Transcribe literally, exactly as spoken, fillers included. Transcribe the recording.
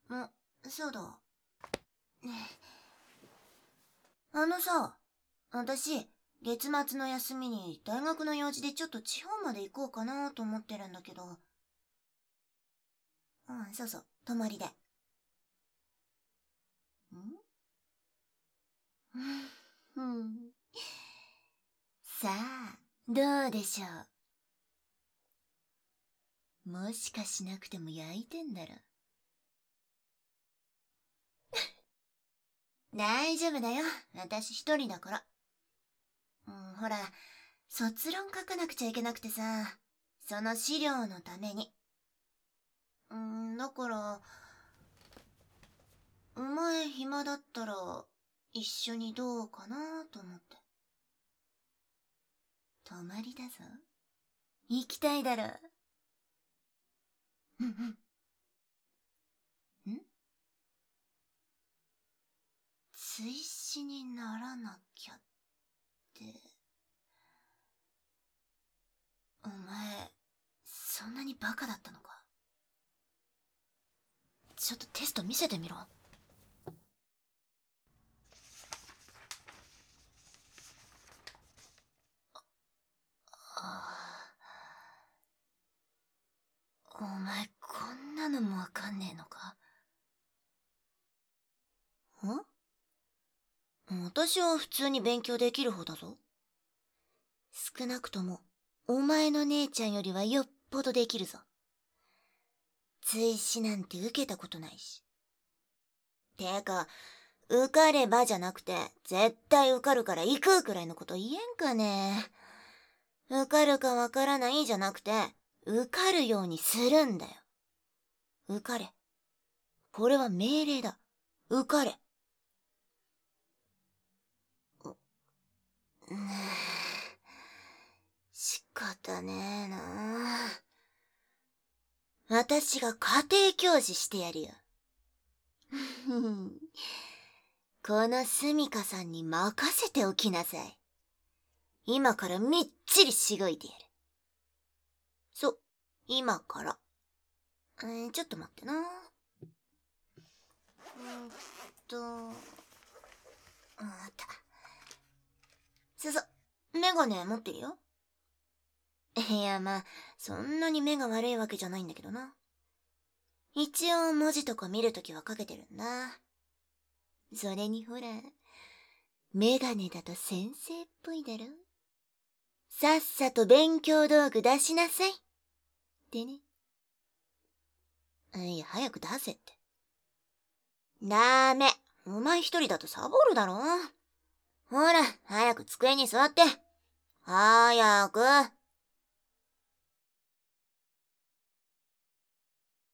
あ、そうだ。ねえ、あのさ、私、月末の休みに大学の用事でちょっと地方まで行こうかなと思ってるんだけど。うん、そうそう、泊まりで。んうん。さあ、どうでしょう。もしかしなくても焼いてんだろ。大丈夫だよ。私一人だから。うん、ほら、卒論書かなくちゃいけなくてさ、その資料のために。うん、だから、お前暇だったら、一緒にどうかなと思って。泊まりだぞ。行きたいだろ。うんうん。ん追試にならなきゃって。お前、そんなにバカだったのか。ちょっとテスト見せてみろ。ああ、お前こんなのもわかんねえのか。ん？私は普通に勉強できる方だぞ。少なくとも、お前の姉ちゃんよりはよっぽどできるぞ。追試なんて受けたことないし。てか、受かればじゃなくて、絶対受かるから行くくらいのこと言えんかね。受かるかわからないじゃなくて、受かるようにするんだよ。受かれ。これは命令だ。受かれ。ねえ、仕方ねえな。私が家庭教師してやるよ。このスミカさんに任せておきなさい。今からみっちりしごいてやる。そう、今から。えー、ちょっと待ってな。うんと、あった。そうそう、メガネ持ってるよ。いや、まあ、そんなに目が悪いわけじゃないんだけどな。一応文字とか見るときはかけてるんだ。それにほら、メガネだと先生っぽいだろ。さっさと勉強道具出しなさい。ってね。いや、早く出せって。ダメ。お前一人だとサボるだろ。ほら、早く机に座って。早く。